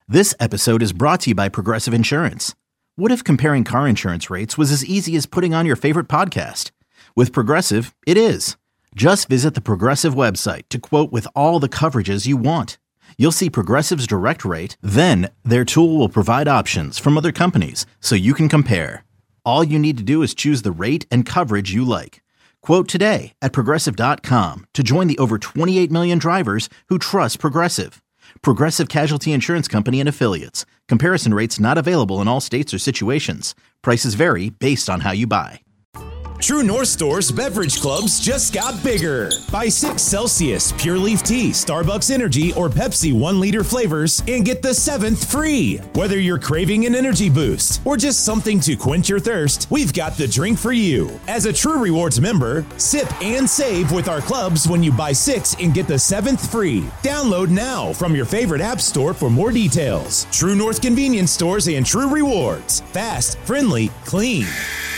This episode is brought to you by Progressive Insurance. What if comparing car insurance rates was as easy as putting on your favorite podcast? With Progressive, it is. Just visit the Progressive website to quote with all the coverages you want. You'll see Progressive's direct rate, then their tool will provide options from other companies so you can compare. All you need to do is choose the rate and coverage you like. Quote today at Progressive.com to join the over 28 million drivers who trust Progressive. Progressive Casualty Insurance Company and Affiliates. Comparison rates not available in all states or situations. Prices vary based on how you buy. True North Store's beverage clubs just got bigger. Buy 6 Celsius, Pure Leaf Tea, Starbucks Energy, or Pepsi 1-liter flavors and get the 7th free. Whether you're craving an energy boost or just something to quench your thirst, we've got the drink for you. As a True Rewards member, sip and save with our clubs when you buy 6 and get the 7th free. Download now from your favorite app store for more details. True North Convenience Stores and True Rewards. Fast, friendly, clean.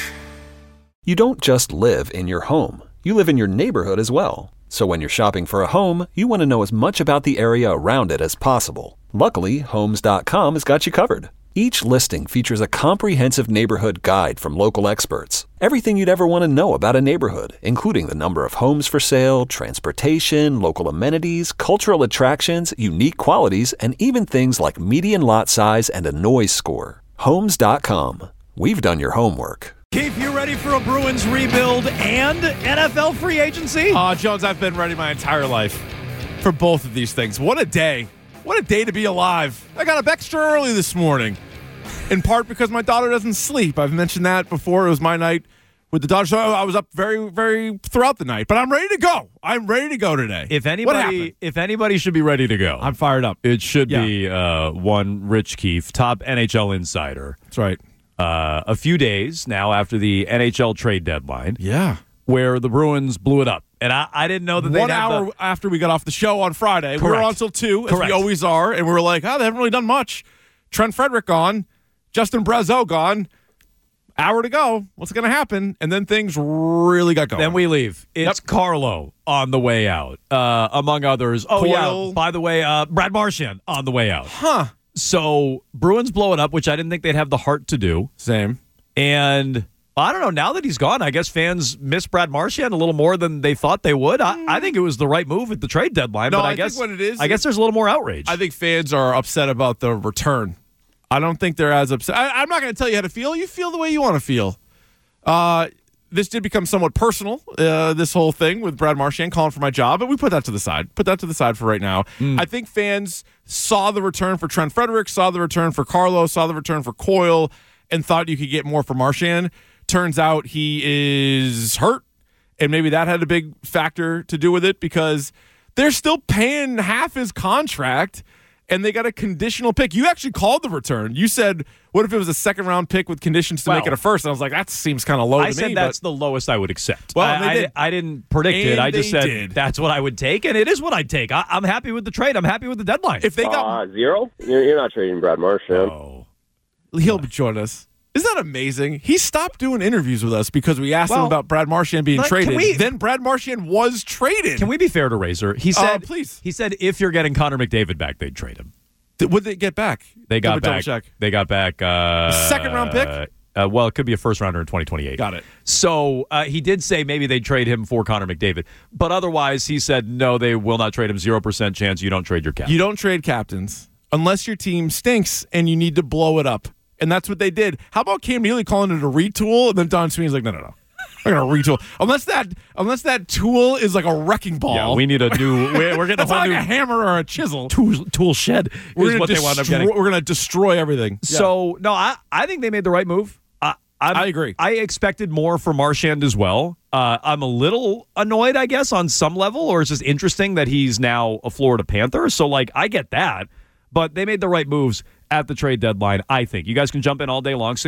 You don't just live in your home. You live in your neighborhood as well. So when you're shopping for a home, you want to know as much about the area around it as possible. Luckily, Homes.com has got you covered. Each listing features a comprehensive neighborhood guide from local experts. Everything you'd ever want to know about a neighborhood, including the number of homes for sale, transportation, local amenities, cultural attractions, unique qualities, and even things like median lot size and a noise score. Homes.com. We've done your homework. Keith, you ready for a Bruins rebuild and NFL free agency? Jones, I've been ready my entire life for both of these things. What a day. What a day to be alive. I got up extra early this morning, in part because my daughter doesn't sleep. I've mentioned that before. It was my night with the daughter, so I was up very, very throughout the night. But I'm ready to go. I'm ready to go today. If anybody should be ready to go, I'm fired up. it should be one Rich Keefe, top NHL insider. That's right. A few days now after the NHL trade deadline. Yeah. Where the Bruins blew it up. And I didn't know that they'd 1 hour after we got off the show on Friday. Correct. We were on until 2, as we always are, and we were like, they haven't really done much. Trent Frederick gone. Justin Brazeau gone. Hour to go. What's going to happen? And then things really got going. Then we leave. It's Carlo on the way out, among others. Oh, Coyle. yeah. By the way, Brad Marchand on the way out. Huh. So Bruins blow it up, which I didn't think they'd have the heart to do. Same. And I don't know. Now that he's gone, I guess fans miss Brad Marchand a little more than they thought they would. I think it was the right move at the trade deadline. No, but I think what it is. I guess there's a little more outrage. I think fans are upset about the return. I don't think they're as upset. I'm not going to tell you how to feel. You feel the way you want to feel. This did become somewhat personal, this whole thing with Brad Marchand calling for my job, but we put that to the side. Put that to the side for right now. I think fans saw the return for Trent Frederick, saw the return for Carlo, saw the return for Coyle, and thought you could get more for Marchand. Turns out he is hurt, and maybe that had a big factor to do with it because they're still paying half his contract, and they got a conditional pick. You actually called the return. You said, what if it was a second-round pick with conditions to make it a first? And I was like, that seems kind of low to me. I said that's the lowest I would accept. Well, I didn't predict it. I just said that's what I would take, and it is what I'd take. I'm happy with the trade. I'm happy with the deadline. If they got 0, you're not trading Brad Marchand. He'll join us. Isn't that amazing? He stopped doing interviews with us because we asked him about Brad Marchand being traded. Then Brad Marchand was traded. Can we be fair to Razor? He said, please. He said if you're getting Connor McDavid back, they'd trade him. What did they get back? They got back. They got back a second-round pick? Well, it could be a first-rounder in 2028. Got it. So he did say maybe they'd trade him for Connor McDavid. But otherwise, he said, no, they will not trade him. 0% chance you don't trade your captain. You don't trade captains unless your team stinks and you need to blow it up. And that's what they did. How about Cam Neely calling it a retool? And then Don Sweeney's like, no. I'm going to retool. Unless that tool is like a wrecking ball. Yeah, we need a new... We're getting a whole like new... a hammer or a chisel. Tool shed is what they wound up getting. We're going to destroy everything. So, no, I think they made the right move. I agree. I expected more from Marchand as well. I'm a little annoyed, I guess, on some level, or it's just interesting that he's now a Florida Panther. So, I get that. But they made the right moves at the trade deadline, I think. You guys can jump in all day long,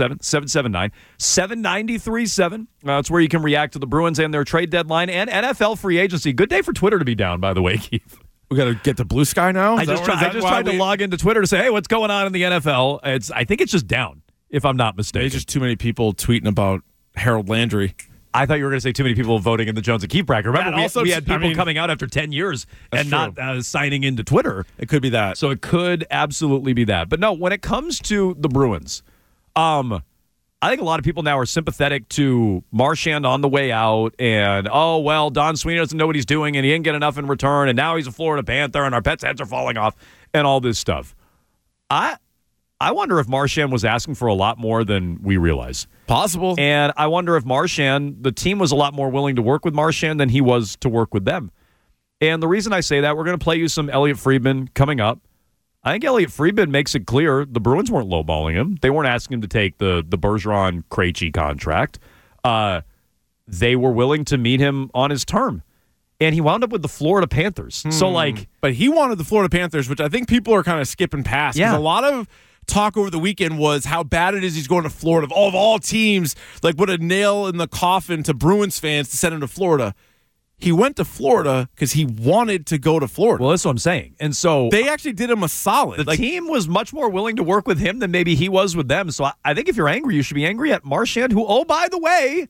617-779-7937. That's where you can react to the Bruins and their trade deadline and NFL free agency. Good day for Twitter to be down, by the way, Keith. We got to get to Blue Sky now? I just tried to log into Twitter to say, hey, what's going on in the NFL? I think it's just down, if I'm not mistaken. There's just too many people tweeting about Harold Landry. I thought you were going to say too many people voting in the Jones and Keefe bracket. Remember, we had people I mean, coming out after 10 years and true. not signing into Twitter. It could be that. So it could absolutely be that. But no, when it comes to the Bruins, I think a lot of people now are sympathetic to Marchand on the way out and, oh, well, Don Sweeney doesn't know what he's doing and he didn't get enough in return and now he's a Florida Panther and our pets' heads are falling off and all this stuff. I wonder if Marchand was asking for a lot more than we realize. Possible. And I wonder if the team was a lot more willing to work with Marchand than he was to work with them. And the reason I say that, we're going to play you some Elliot Friedman coming up. I think Elliot Friedman makes it clear the Bruins weren't lowballing him. They weren't asking him to take the Bergeron-Krejci contract. They were willing to meet him on his term. And he wound up with the Florida Panthers. So, But he wanted the Florida Panthers, which I think people are kind of skipping past. Yeah. A lot of talk over the weekend was how bad it is he's going to Florida. Of all teams, like what a nail in the coffin to Bruins fans to send him to Florida. He went to Florida because he wanted to go to Florida. Well, that's what I'm saying. And so they actually did him a solid. The team was much more willing to work with him than maybe he was with them. So I think if you're angry, you should be angry at Marchand, who, by the way,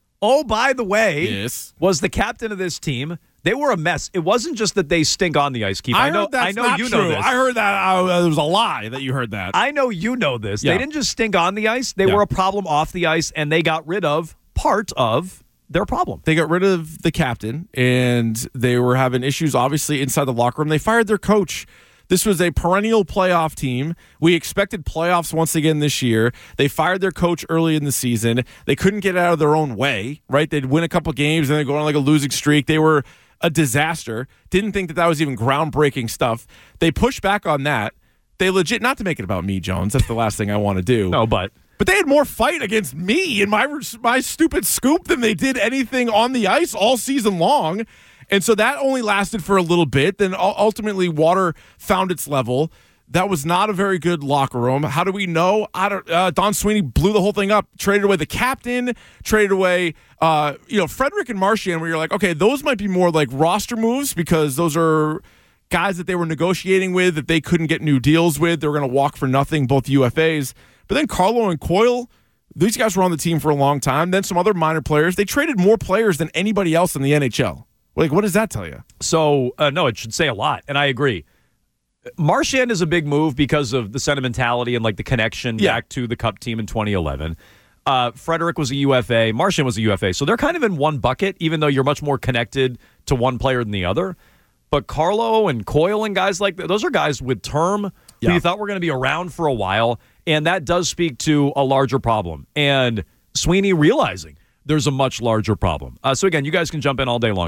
yes, was the captain of this team. They were a mess. It wasn't just that they stink on the ice, Keith. I know you know this. I heard that. It was a lie that you heard that. I know you know this. Yeah. They didn't just stink on the ice. They were a problem off the ice, and they got rid of part of their problem. They got rid of the captain, and they were having issues, obviously, inside the locker room. They fired their coach. This was a perennial playoff team. We expected playoffs once again this year. They fired their coach early in the season. They couldn't get out of their own way, right? They'd win a couple games, and they'd go on like a losing streak. They were a disaster. Didn't think that was even groundbreaking stuff. They pushed back on that. They legit, not to make it about me, Jones. That's the last thing I want to do. No, but they had more fight against me and my stupid scoop than they did anything on the ice all season long. And so that only lasted for a little bit. Then ultimately water found its level. That was not a very good locker room. How do we know? Don Sweeney blew the whole thing up, traded away the captain, traded away Frederick and Marchand, where you're like, okay, those might be more like roster moves because those are guys that they were negotiating with that they couldn't get new deals with. They were going to walk for nothing, both UFAs. But then Carlo and Coyle, these guys were on the team for a long time. Then some other minor players. They traded more players than anybody else in the NHL. Like, what does that tell you? So, no, it should say a lot, and I agree. Marchand is a big move because of the sentimentality and like the connection back to the Cup team in 2011. Frederick was a UFA. Marchand was a UFA. So they're kind of in one bucket, even though you're much more connected to one player than the other. But Carlo and Coyle and guys like that, those are guys with term who you thought were going to be around for a while. And that does speak to a larger problem. And Sweeney realizing there's a much larger problem. So, again, you guys can jump in all day long.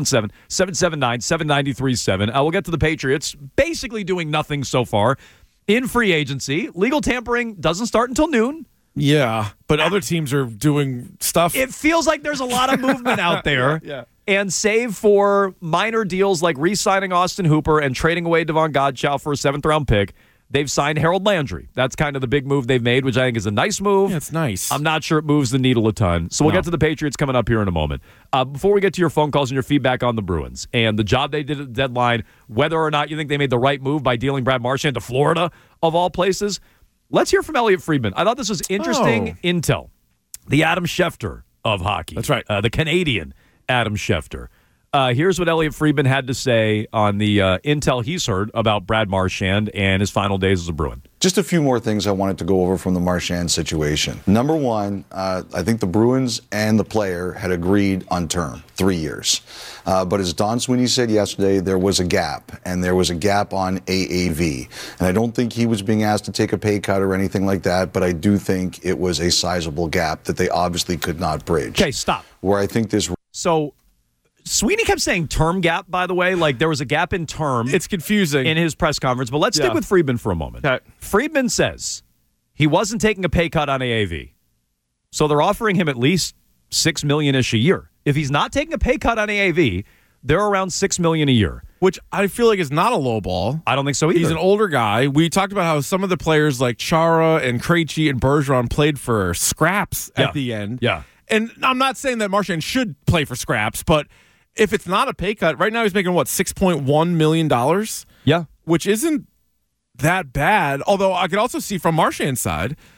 617-779-7937. We'll get to the Patriots basically doing nothing so far in free agency. Legal tampering doesn't start until noon. Yeah, but other teams are doing stuff. It feels like there's a lot of movement out there. Yeah. And save for minor deals like re-signing Austin Hooper and trading away Devon Godchaux for a 7th-round pick, they've signed Harold Landry. That's kind of the big move they've made, which I think is a nice move. Yeah, it's nice. I'm not sure it moves the needle a ton. So we'll get to the Patriots coming up here in a moment. Before we get to your phone calls and your feedback on the Bruins and the job they did at the deadline, whether or not you think they made the right move by dealing Brad Marchand to Florida, of all places, let's hear from Elliot Friedman. I thought this was interesting intel. The Adam Schefter of hockey. That's right. The Canadian Adam Schefter. Here's what Elliot Friedman had to say on the intel he's heard about Brad Marchand and his final days as a Bruin. Just a few more things I wanted to go over from the Marchand situation. Number one, I think the Bruins and the player had agreed on term, 3 years. But as Don Sweeney said yesterday, there was a gap, and there was a gap on AAV. And I don't think he was being asked to take a pay cut or anything like that, but I do think it was a sizable gap that they obviously could not bridge. Okay, stop. Where I think this... So... Sweeney kept saying term gap, by the way, like there was a gap in term. It's confusing. In his press conference, but let's stick with Friedman for a moment. Okay. Friedman says he wasn't taking a pay cut on AAV. So they're offering him at least $6 million-ish a year. If he's not taking a pay cut on AAV, they're around $6 million a year. Which I feel like is not a low ball. I don't think so either. He's an older guy. We talked about how some of the players like Chara and Krejci and Bergeron played for scraps at the end. Yeah. And I'm not saying that Marchand should play for scraps, but if it's not a pay cut, right now he's making, $6.1 million? Yeah. Which isn't that bad. Although I could also see from Marchand's side,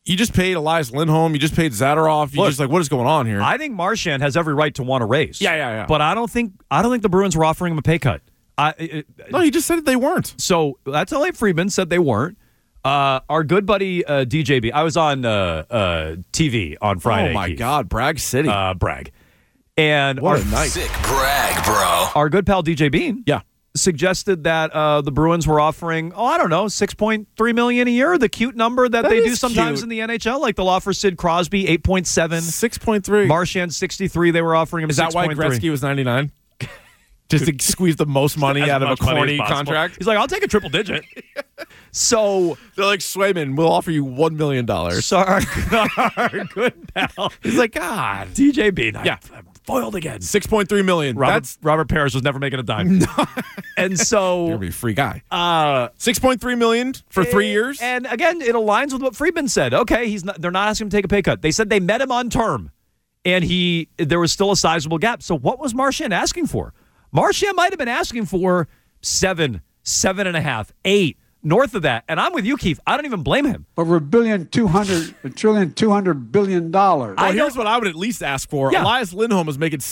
you just paid Elias Lindholm. You just paid Zadorov. You just like, what is going on here? I think Marchand has every right to want to raise. Yeah. But I don't think the Bruins were offering him a pay cut. No, he just said that they weren't. So that's Elliot Friedman said they weren't. Our good buddy DJB. I was on TV on Friday. Oh my Keith. God, Bragg City. Bragg. And what a night. Sick brag, bro. Our good pal DJ Bean. Yeah. Suggested that the Bruins were offering, $6.3 million a year, the cute number that they do sometimes in the NHL, like they'll offer Sid Crosby 8.7, 6.3, Marchand 63. They were offering him. Is that 6.3. why Gretzky was 99? Just to squeeze the most money out of a corny contract. He's like, I'll take a triple digit. So they're like, Swayman, we'll offer you $1 million. So our good pal. He's like, God, DJ Bean. Yeah. I'm foiled again. $6.3 million. Robert Parrish was never making a dime. No. And so you're gonna be a free guy. $6.3 million for 3 years. And again, it aligns with what Friedman said. Okay, they're not asking him to take a pay cut. They said they met him on term, and there was still a sizable gap. So what was Marchand asking for? Marchand might have been asking for 7, 7.5, 8, north of that. And I'm with you, Keith. I don't even blame him. Over $1.2 billion. Well, here's what I would at least ask for. Yeah. Elias Lindholm is making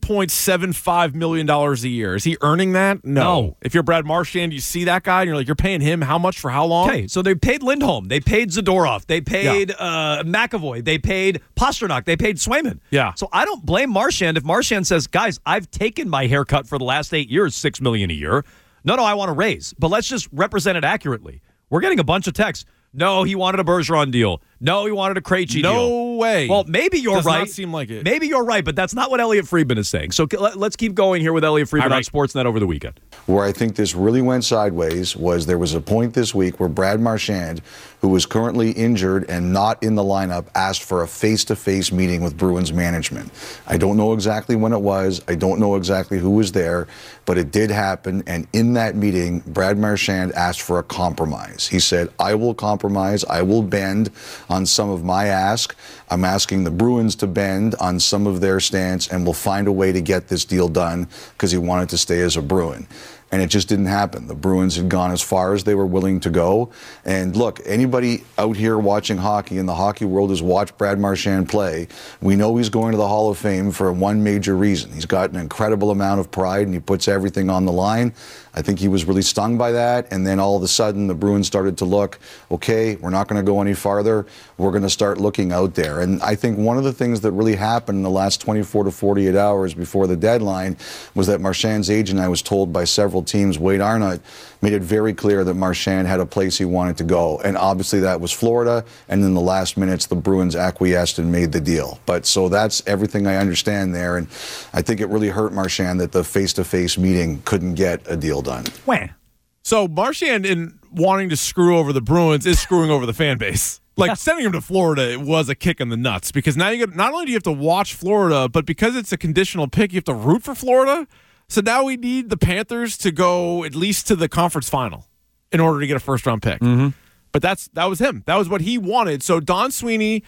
$7.75 million a year. Is he earning that? No. If you're Brad Marchand, you see that guy, and you're like, you're paying him how much for how long? Okay, so they paid Lindholm. They paid Zadorov. They paid McAvoy. They paid Pasternak. They paid Swayman. Yeah. So I don't blame Marchand if Marchand says, guys, I've taken my haircut for the last 8 years, $6 million a year. No, I want to raise. But let's just represent it accurately. We're getting a bunch of texts. No, he wanted a Bergeron deal. No, he wanted a Krejci deal. No way. Well, maybe you're Does right. not seem like it. Maybe you're right, but that's not what Elliot Friedman is saying. So let's keep going here with Elliot Friedman on Sportsnet over the weekend. Where I think this really went sideways was there was a point this week where Brad Marchand, who was currently injured and not in the lineup, asked for a face-to-face meeting with Bruins management. I don't know exactly when it was. I don't know exactly who was there, but it did happen. And in that meeting, Brad Marchand asked for a compromise. He said, I will compromise. I will bend on some of my ask. I'm asking the Bruins to bend on some of their stance, and we'll find a way to get this deal done because he wanted to stay as a Bruin. And it just didn't happen. The Bruins had gone as far as they were willing to go. And look, anybody out here watching hockey in the hockey world has watched Brad Marchand play. We know he's going to the Hall of Fame for one major reason. He's got an incredible amount of pride, and he puts everything on the line. I think he was really stung by that. And then all of a sudden, the Bruins started to look, okay, we're not going to go any farther. We're going to start looking out there. And I think one of the things that really happened in the last 24 to 48 hours before the deadline was that Marchand's agent, I was told by several teams, Wade Arnott, made it very clear that Marchand had a place he wanted to go. And obviously that was Florida. And in the last minutes, the Bruins acquiesced and made the deal. But so that's everything I understand there. And I think it really hurt Marchand that the face-to-face meeting couldn't get a deal done. When? So Marchand, in wanting to screw over the Bruins, is screwing over the fan base. Like, sending him to Florida, it was a kick in the nuts, because now not only do you have to watch Florida, but because it's a conditional pick, you have to root for Florida. So now we need the Panthers to go at least to the conference final in order to get a first-round pick. Mm-hmm. But that was him. That was what he wanted. So Don Sweeney,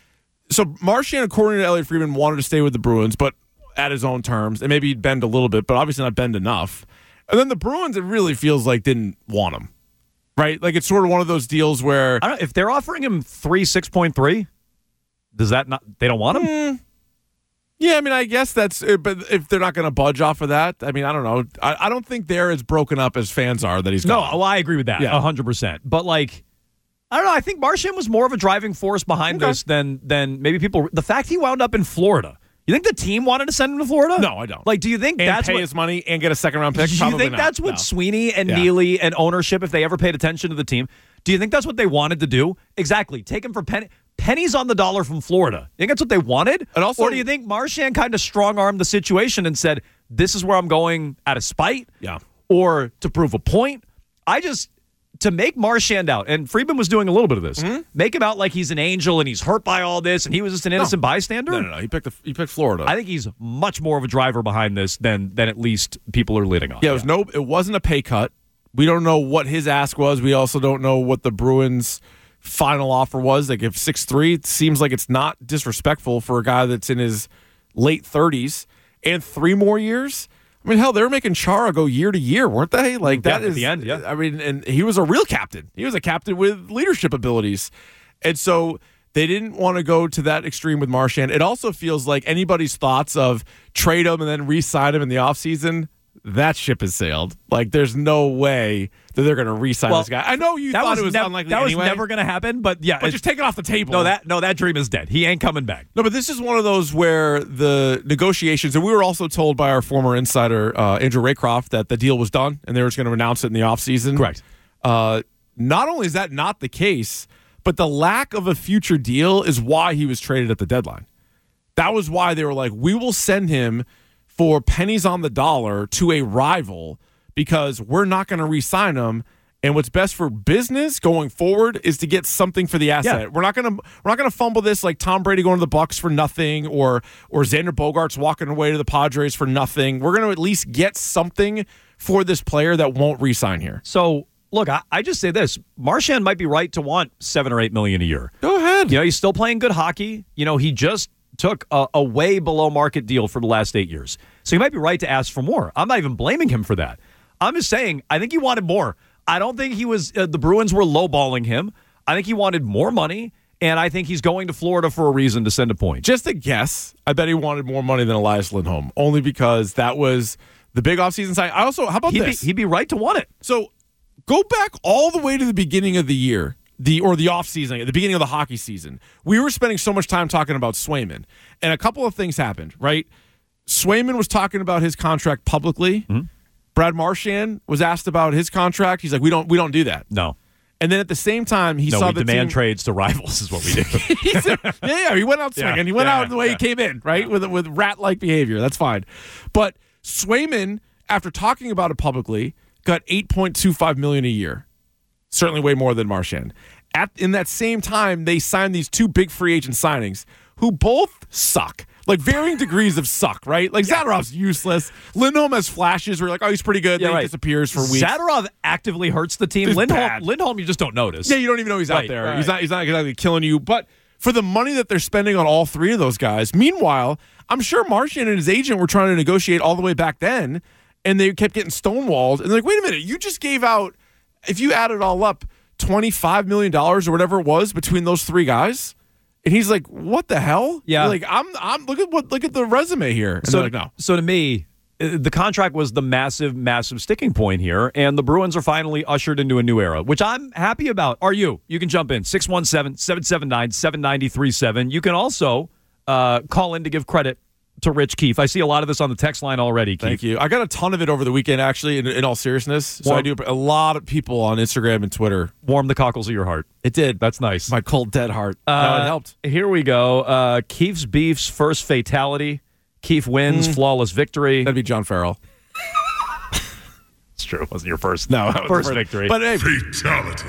so Marchand, according to Elliot Friedman, wanted to stay with the Bruins, but at his own terms, and maybe he'd bend a little bit, but obviously not bend enough. And then the Bruins, it really feels like, didn't want him, right? Like, it's sort of one of those deals where I don't know, if they're offering him 6.3, does that not? They don't want him. Yeah, I mean, I guess that's. But if they're not going to budge off of that, I mean, I don't know. I don't think they're as broken up as fans are that he's gone. No, well, I agree with that 100%. But like, I don't know. I think Marchand was more of a driving force behind this than maybe people. The fact he wound up in Florida. You think the team wanted to send him to Florida? No, I don't. Like, do you think that's pay his money and get a second-round pick? Do you Probably think not. that's what Sweeney and Neely and ownership, if they ever paid attention to the team, do you think that's what they wanted to do? Exactly. Take him for pennies on the dollar from Florida. You think that's what they wanted? And also, or do you think Marchand kind of strong-armed the situation and said, this is where I'm going out of spite? Yeah. Or to prove a point? To make Marchand out, and Friedman was doing a little bit of this, make him out like he's an angel and he's hurt by all this and he was just an innocent bystander? No. He picked Florida. I think he's much more of a driver behind this than at least people are leading on. Yeah, it wasn't a pay cut. We don't know what his ask was. We also don't know what the Bruins' final offer was. Like, if 6.3, it seems like it's not disrespectful for a guy that's in his late 30s and 3 more years. I mean, hell, they were making Chara go year to year, weren't they? Like, that is at the end, yeah. I mean, and he was a real captain. He was a captain with leadership abilities. And so They didn't want to go to that extreme with Marchand. It also feels like anybody's thoughts of trade him and then re-sign him in the offseason, that ship has sailed. Like, there's no way that they're going to re-sign this guy. I know you thought it was unlikely that anyway. was never going to happen, but yeah. But just take it off the table. No, that dream is dead. He ain't coming back. No, but this is one of those where the negotiations, and we were also told by our former insider, Andrew Raycroft, that the deal was done and they were just going to announce it in the offseason. Correct. Not only is that not the case, but the lack of a future deal is why he was traded at the deadline. That was why they were like, we will send him for pennies on the dollar to a rival because we're not going to re-sign him. And what's best for business going forward is to get something for the asset. Yeah. We're not gonna fumble this like Tom Brady going to the Bucs for nothing, or Xander Bogaerts walking away to the Padres for nothing. We're gonna at least get something for this player that won't re-sign here. So look, I just say this: Marchand might be right to want $7 or $8 million a year. Go ahead. You know, he's still playing good hockey. You know, he just took a way below market deal for the last 8 years, so he might be right to ask for more. I'm not even blaming him for that. I'm just saying I think he wanted more. I don't think he was. The Bruins were lowballing him. I think he wanted more money, and I think he's going to Florida for a reason to send a point. Just a guess. I bet he wanted more money than Elias Lindholm, only because that was the big offseason sign. I also, how about this? He'd be right to want it. So go back all the way to the beginning of the year, the offseason, at the beginning of the hockey season. We were spending so much time talking about Swayman, and a couple of things happened, right? Swayman was talking about his contract publicly. Mm-hmm. Brad Marchand was asked about his contract. He's like, we don't do that. No. And then at the same time, he saw the demand team trades to rivals is what we do. He went out swinging. He went out the way he came in, right, with rat-like behavior. That's fine. But Swayman, after talking about it publicly, got $8.25 million a year. Certainly way more than Marchand. In that same time, they signed these two big free agent signings who both suck. Like varying degrees of suck, right? Like Zadorov's useless. Lindholm has flashes where you're like, oh, he's pretty good. Then he disappears for weeks. Zadorov actively hurts the team. Lindholm, you just don't notice. Yeah, you don't even know he's out there. Right. He's not exactly killing you. But for the money that they're spending on all three of those guys, meanwhile, I'm sure Marchand and his agent were trying to negotiate all the way back then, and they kept getting stonewalled. And they're like, wait a minute, you just gave out, if you add it all up, $25 million or whatever it was between those three guys. And he's like, "What the hell?" Yeah, like I'm look at the resume here. And so like, no. So to me, the contract was the massive sticking point here, and the Bruins are finally ushered into a new era, which I'm happy about. Are you? You can jump in 617-779-7937. You can also call in to give credit to Rich Keefe. I see a lot of this on the text line already, Keefe. Thank you. I got a ton of it over the weekend, actually, in all seriousness. So I do a lot of people on Instagram and Twitter. Warm the cockles of your heart. It did. That's nice. My cold, dead heart. No, it helped. Here we go. Keefe's Beef's first fatality. Keefe wins. Flawless victory. That'd be John Farrell. It's true. It wasn't your first. No, first victory. But hey, fatality.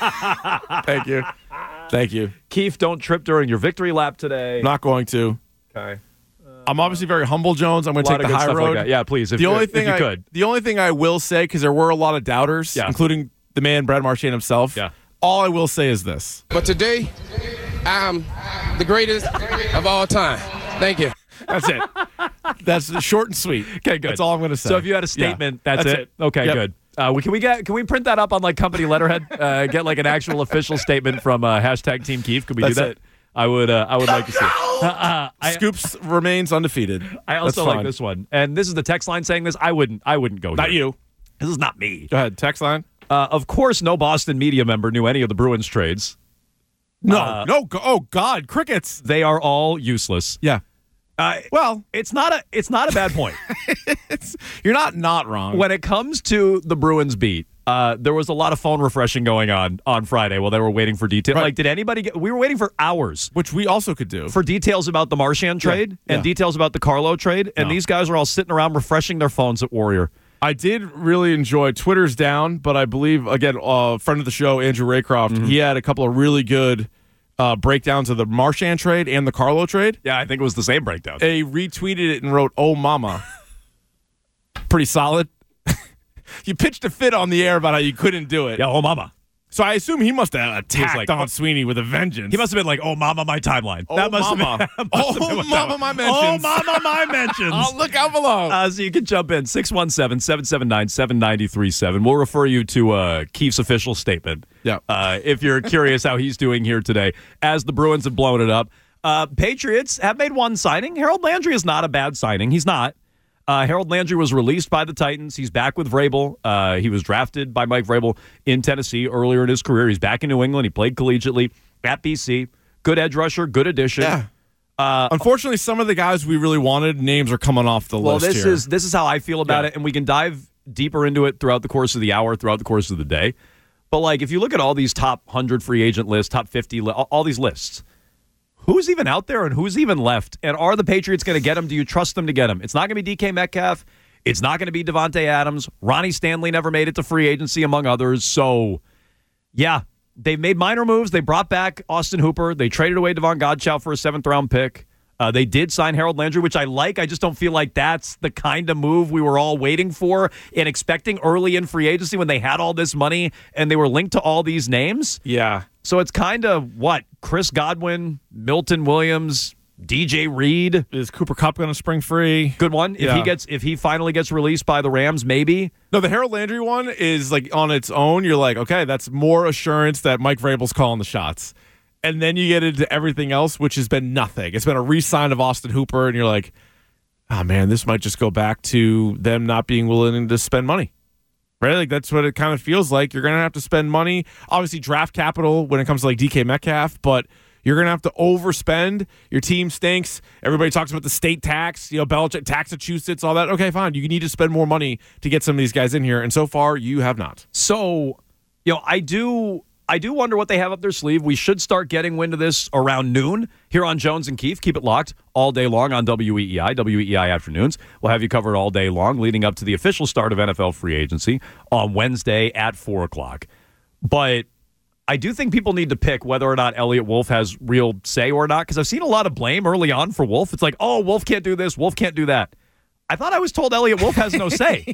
Thank you. Keefe, don't trip during your victory lap today. Not going to. Okay. I'm obviously very humble, Jones. I'm going to take the high road. Yeah, please. If you could. The only thing I will say, because there were a lot of doubters, including the man Brad Marchand himself. Yeah. All I will say is this. But today, I'm the greatest of all time. Thank you. That's it. That's short and sweet. Okay, good. That's all I'm going to say. So if you had a statement, that's it. Okay, good. Can we print that up on like company letterhead? Get like an actual official statement from hashtag Team Keefe? Could we do that? I would like to see it. Scoops remains undefeated. I also like this one. And this is the text line saying this. I wouldn't go here. Not you. This is not me. Go ahead. Text line. Of course, no Boston media member knew any of the Bruins trades. No. Oh, God. Crickets. They are all useless. Yeah. Well, it's not a bad point. You're not wrong. When it comes to the Bruins beat, there was a lot of phone refreshing going on Friday while they were waiting for details. Right. Like, did anybody we were waiting for hours. Which we also could do. For details about the Marchand trade and details about the Carlo trade. And these guys are all sitting around refreshing their phones at Warrior. I did really enjoy Twitter's down, but I believe, again, friend of the show, Andrew Raycroft, he had a couple of really good breakdowns of the Marchand trade and the Carlo trade. Yeah, I think it was the same breakdown. They retweeted it and wrote, "Oh, mama." Pretty solid. You pitched a fit on the air about how you couldn't do it. Yeah, oh, mama. So I assume he must have attacked like, Don Sweeney with a vengeance. He must have been like, "Oh, mama, my timeline." Oh, that must mama. have been. Oh, mama, my mentions. Oh, mama, my mentions. I'll look out below. So you can jump in 617-779-7937. We'll refer you to Keefe's official statement. Yeah. If you're curious how he's doing here today, as the Bruins have blown it up. Patriots have made one signing. Harold Landry is not a bad signing. He's not. Harold Landry was released by the Titans. He's back with Vrabel. He was drafted by Mike Vrabel in Tennessee earlier in his career. He's back in New England. He played collegiately at BC. Good edge rusher, good addition. Yeah. Unfortunately, some of the guys we really wanted, names are coming off the list here. This is how I feel about it, and we can dive deeper into it throughout the course of the hour, throughout the course of the day. But, like, if you look at all these top 100 free agent lists, top 50, all these lists, who's even out there and who's even left? And are the Patriots going to get him? Do you trust them to get him? It's not going to be DK Metcalf. It's not going to be Devontae Adams. Ronnie Stanley never made it to free agency, among others. So, yeah, they've made minor moves. They brought back Austin Hooper. They traded away Devon Godchaux for a 7th-round pick. They did sign Harold Landry, which I like. I just don't feel like that's the kind of move we were all waiting for and expecting early in free agency when they had all this money and they were linked to all these names. Yeah. So it's kind of what? Chris Godwin, Milton Williams, DJ Reed. Is Cooper Kupp going to spring free? Good one. If he finally gets released by the Rams, maybe. No, the Harold Landry one is like on its own. You're like, okay, that's more assurance that Mike Vrabel's calling the shots. And then you get into everything else, which has been nothing. It's been a re-sign of Austin Hooper, and you're like, oh, man, this might just go back to them not being willing to spend money. Right? Like, that's what it kind of feels like. You're going to have to spend money. Obviously, draft capital when it comes to, like, DK Metcalf, but you're going to have to overspend. Your team stinks. Everybody talks about the state tax, Belichick, Taxachusetts, all that. Okay, fine. You need to spend more money to get some of these guys in here, and so far, you have not. So, I do wonder what they have up their sleeve. We should start getting wind of this around noon here on Jones and Keefe. Keep it locked all day long on WEEI afternoons. We'll have you covered all day long leading up to the official start of NFL free agency on Wednesday at 4 o'clock. But I do think people need to pick whether or not Elliot Wolf has real say or not, because I've seen a lot of blame early on for Wolf. It's like, oh, Wolf can't do this, Wolf can't do that. I thought I was told Elliot Wolf has no say.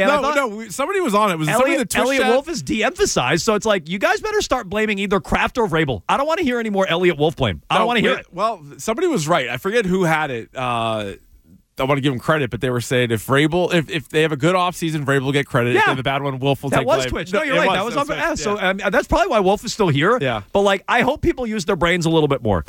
No, somebody was on it. Was Elliot Wolf is de-emphasized, so it's like, you guys better start blaming either Kraft or Vrabel. I don't want to hear any more Elliot Wolf blame. I don't want to hear it. Well, somebody was right. I forget who had it. I want to give him credit, but they were saying if Vrabel, if they have a good offseason, Vrabel will get credit. If they have a bad one, Wolf will take blame. That was Twitch. No, you're right. That was on. Yeah. So that's probably why Wolf is still here. Yeah. But, like, I hope people use their brains a little bit more.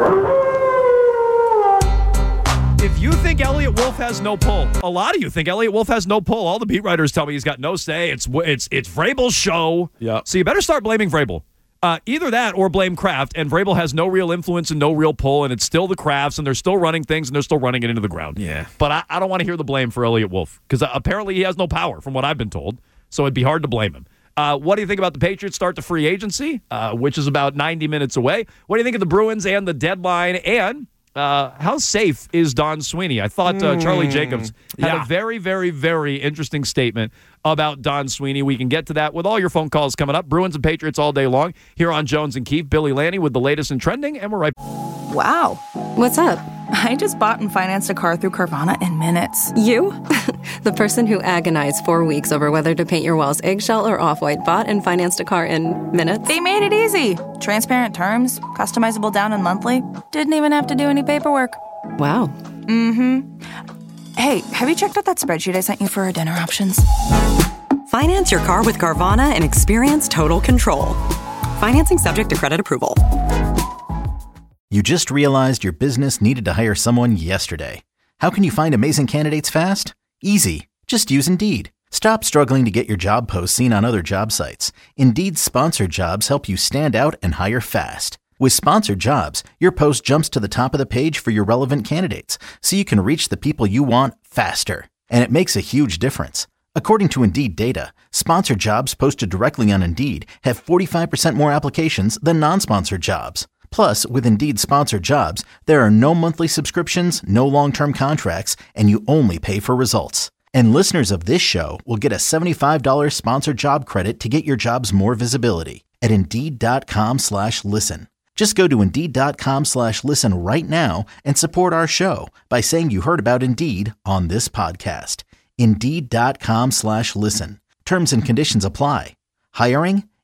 If you think Elliot Wolf has no pull, a lot of you think Elliot Wolf has no pull. All the beat writers tell me he's got no say. It's Vrabel's show. Yeah. So you better start blaming Vrabel. Either that or blame Kraft, and Vrabel has no real influence and no real pull, and it's still the Krafts, and they're still running things, and they're still running it into the ground. Yeah. But I don't want to hear the blame for Elliot Wolf, because apparently he has no power, from what I've been told, so it'd be hard to blame him. What do you think about the Patriots start to free agency, which is about 90 minutes away? What do you think of the Bruins and the deadline, and how safe is Don Sweeney? I thought Charlie Jacobs had a very, very, very interesting statement about Don Sweeney. We can get to that with all your phone calls coming up. Bruins and Patriots all day long here on Jones and Keefe. Billy Lanny with the latest in trending, and we're right back. Wow. What's up? I just bought and financed a car through Carvana in minutes. You? The person who agonized 4 weeks over whether to paint your walls eggshell or off-white bought and financed a car in minutes? They made it easy. Transparent terms, customizable down and monthly. Didn't even have to do any paperwork. Wow. Mm-hmm. Hey, have you checked out that spreadsheet I sent you for our dinner options? Finance your car with Carvana and experience total control. Financing subject to credit approval. You just realized your business needed to hire someone yesterday. How can you find amazing candidates fast? Easy. Just use Indeed. Stop struggling to get your job posts seen on other job sites. Indeed's sponsored jobs help you stand out and hire fast. With sponsored jobs, your post jumps to the top of the page for your relevant candidates, so you can reach the people you want faster. And it makes a huge difference. According to Indeed data, sponsored jobs posted directly on Indeed have 45% more applications than non-sponsored jobs. Plus, with Indeed sponsored jobs, there are no monthly subscriptions, no long-term contracts, and you only pay for results. And listeners of this show will get a $75 sponsored job credit to get your jobs more visibility at Indeed.com/listen. Just go to Indeed.com/listen right now and support our show by saying you heard about Indeed on this podcast. Indeed.com/listen. Terms and conditions apply. Hiring?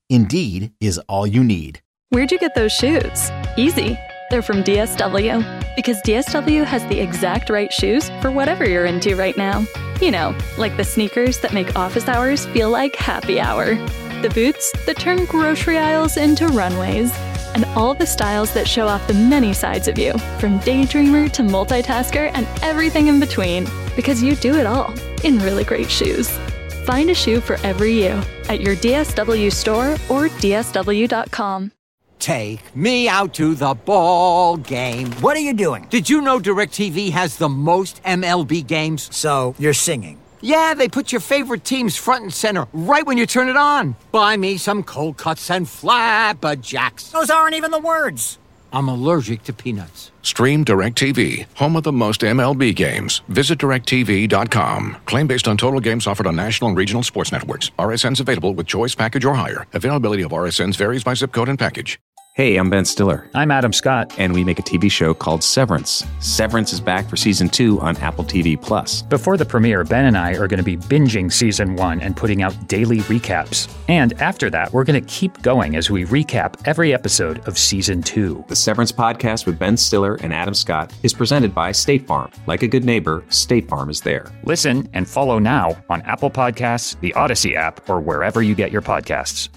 Indeed is all you need. Where'd you get those shoes? Easy. They're from DSW. Because DSW has the exact right shoes for whatever you're into right now. You know, like the sneakers that make office hours feel like happy hour. The boots that turn grocery aisles into runways. And all the styles that show off the many sides of you, from daydreamer to multitasker and everything in between. Because you do it all in really great shoes. Find a shoe for every you at your DSW store or DSW.com. Take me out to the ball game. What are you doing? Did you know DirecTV has the most MLB games? So, you're singing. Yeah, they put your favorite teams front and center right when you turn it on. Buy me some cold cuts and flapjacks. Those aren't even the words. I'm allergic to peanuts. Stream DirecTV, home of the most MLB games. Visit DirecTV.com. Claim based on total games offered on national and regional sports networks. RSNs available with choice package or higher. Availability of RSNs varies by zip code and package. Hey, I'm Ben Stiller. I'm Adam Scott. And we make a TV show called Severance. Severance is back for Season 2 on Apple TV+. Before the premiere, Ben and I are going to be binging Season 1 and putting out daily recaps. And after that, we're going to keep going as we recap every episode of Season 2. The Severance podcast with Ben Stiller and Adam Scott is presented by State Farm. Like a good neighbor, State Farm is there. Listen and follow now on Apple Podcasts, the Odyssey app, or wherever you get your podcasts.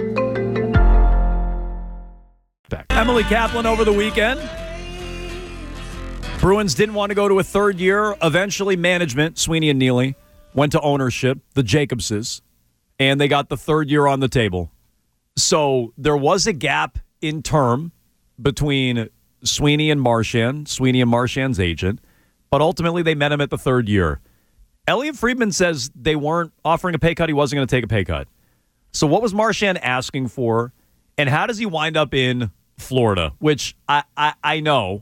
Emily Kaplan over the weekend. Bruins didn't want to go to a third year. Eventually, management, Sweeney and Neely, went to ownership, the Jacobses, and they got the third year on the table. So there was a gap in term between Sweeney and Marchand, Sweeney and Marchand's agent, but ultimately they met him at the third year. Elliot Friedman says they weren't offering a pay cut. He wasn't going to take a pay cut. So what was Marchand asking for? And how does he wind up in Florida, which I know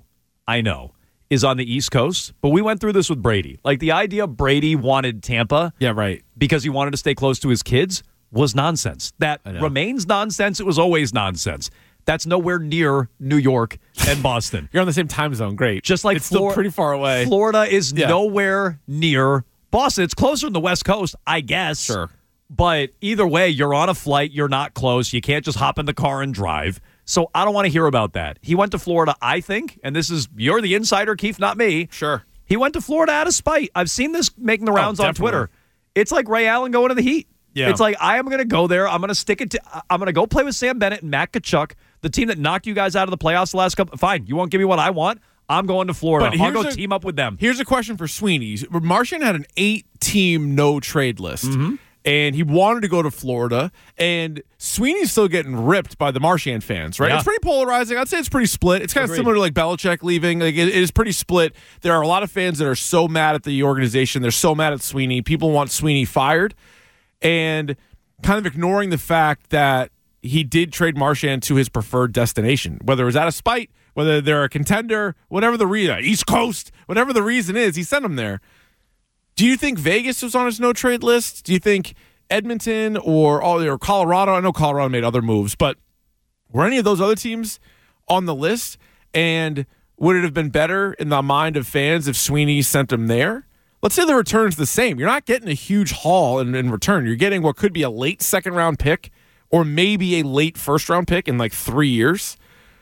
is on the East Coast, but we went through this with Brady. Like, the idea Brady wanted Tampa because he wanted to stay close to his kids was nonsense. That remains nonsense. It was always nonsense. That's nowhere near New York and Boston. You're on the same time zone. Great. Just like it's still pretty far away. Florida is nowhere near Boston. It's closer than the West Coast, I guess. Sure. But either way, you're on a flight. You're not close. You can't just hop in the car and drive. So I don't want to hear about that. He went to Florida, I think, and you're the insider, Keith, not me. Sure. He went to Florida out of spite. I've seen this making the rounds on Twitter. It's like Ray Allen going to the Heat. Yeah. It's like, I am going to go there. I'm going to go play with Sam Bennett and Matt Tkachuk, the team that knocked you guys out of the playoffs the last couple. Fine, you won't give me what I want. I'm going to Florida. I'll go team up with them. Here's a question for Sweeney. Marchand had an 8-team no-trade list. Mm-hmm. And he wanted to go to Florida, and Sweeney's still getting ripped by the Marchand fans, right? Yeah. It's pretty polarizing. I'd say it's pretty split. It's kind of similar to like Belichick leaving. Like it is pretty split. There are a lot of fans that are so mad at the organization. They're so mad at Sweeney. People want Sweeney fired, and kind of ignoring the fact that he did trade Marchand to his preferred destination, whether it was out of spite, whether they're a contender, whatever the reason, East Coast, whatever the reason is, he sent him there. Do you think Vegas was on his no-trade list? Do you think Edmonton or Colorado? I know Colorado made other moves, but were any of those other teams on the list? And would it have been better in the mind of fans if Sweeney sent them there? Let's say the return's the same. You're not getting a huge haul in return. You're getting what could be a late second-round pick or maybe a late first-round pick in like 3 years.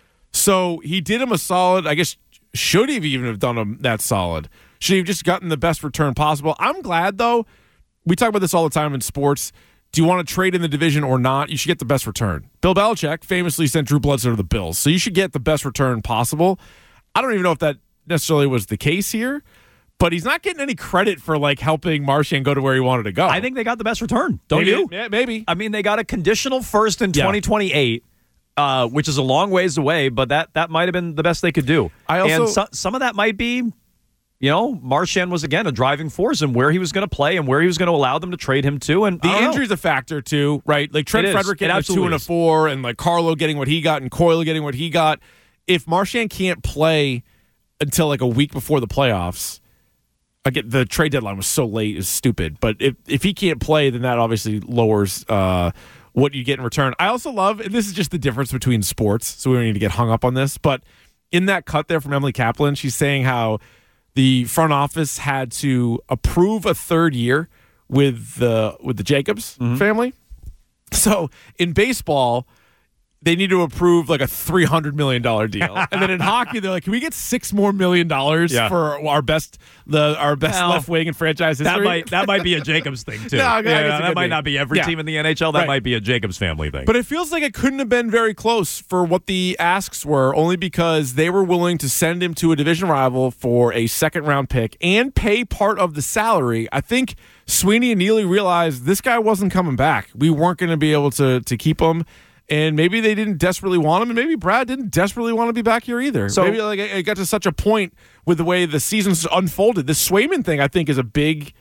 So he did him a solid. I guess should he even have done him that solid? Should he have just gotten the best return possible? I'm glad, though. We talk about this all the time in sports. Do you want to trade in the division or not? You should get the best return. Bill Belichick famously sent Drew Bledsoe to the Bills, so you should get the best return possible. I don't even know if that necessarily was the case here, but he's not getting any credit for like helping Marchand go to where he wanted to go. I think they got the best return. Don't you? Yeah, maybe. I mean, they got a conditional first in 2028, which is a long ways away, but that might have been the best they could do. Some of that might be, Marchand was, again, a driving force in where he was going to play and where he was going to allow them to trade him to. And the injury's a factor, too, right? Like Trent Frederick getting a 2 and a 4, and like Carlo getting what he got and Coyle getting what he got. If Marchand can't play until like a week before the playoffs, again, the trade deadline was so late, it's stupid. But if he can't play, then that obviously lowers what you get in return. I also love, and this is just the difference between sports, so we don't need to get hung up on this, but in that cut there from Emily Kaplan, she's saying how the front office had to approve a third year with the Jacobs family. So in baseball, they need to approve like a $300 million deal. And then in hockey, they're like, can we get $6 more million for our best left wing in franchise history? That might be a Jacobs thing, too. That might not be every team in the NHL. That might be a Jacobs family thing. But it feels like it couldn't have been very close for what the asks were, only because they were willing to send him to a division rival for a second-round pick and pay part of the salary. I think Sweeney and Neely realized this guy wasn't coming back. We weren't going to be able to keep him. And maybe they didn't desperately want him, and maybe Brad didn't desperately want to be back here either. So maybe it got to such a point with the way the season's unfolded. The Swayman thing, I think, is a big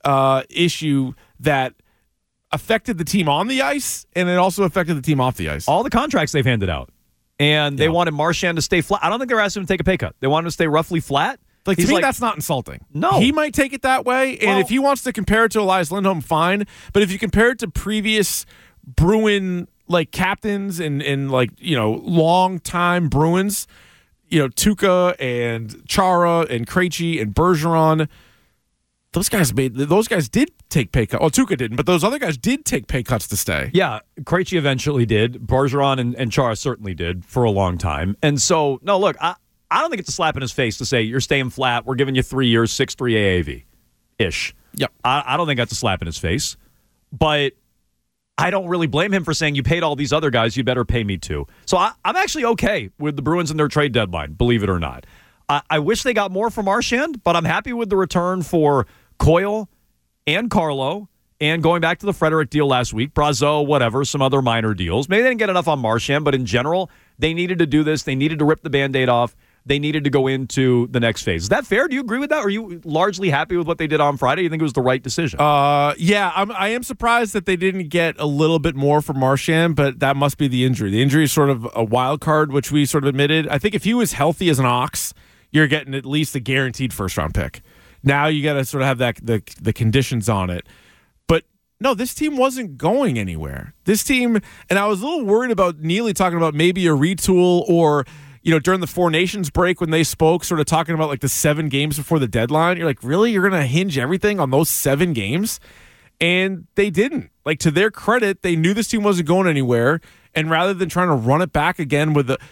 issue that affected the team on the ice, and it also affected the team off the ice. All the contracts they've handed out, and they wanted Marchand to stay flat. I don't think they were asking him to take a pay cut. They wanted him to stay roughly flat. To me, that's not insulting. No. He might take it that way, and if he wants to compare it to Elias Lindholm, fine. But if you compare it to previous Bruin captains and long time Bruins, Tuukka and Chara and Krejci and Bergeron, those guys did take pay cuts. Well, Tuukka didn't, but those other guys did take pay cuts to stay. Yeah, Krejci eventually did. Bergeron and Chara certainly did for a long time. And so, no, look, I don't think it's a slap in his face to say you're staying flat. We're giving you 3 years, 6.3 AAV-ish. Yep. I don't think that's a slap in his face, but I don't really blame him for saying you paid all these other guys, you better pay me too. So I'm actually okay with the Bruins and their trade deadline, believe it or not. I wish they got more from Marchand, but I'm happy with the return for Coyle and Carlo and going back to the Frederic deal last week, Brazeau, whatever, some other minor deals. Maybe they didn't get enough on Marchand, but in general, they needed to do this. They needed to rip the Band-Aid off. They needed to go into the next phase. Is that fair? Do you agree with that? Or are you largely happy with what they did on Friday? You think it was the right decision? Yeah, I am surprised that they didn't get a little bit more from Marchand, but that must be the injury. The injury is sort of a wild card, which we sort of admitted. I think if he was healthy as an ox, you're getting at least a guaranteed first-round pick. Now you got to sort of have the conditions on it. But no, this team wasn't going anywhere. This team, and I was a little worried about Neely talking about maybe a retool or during the Four Nations break when they spoke, sort of talking about the 7 games before the deadline. You're like, really? You're going to hinge everything on those 7 games? And they didn't. To their credit, they knew this team wasn't going anywhere. And rather than trying to run it back again with a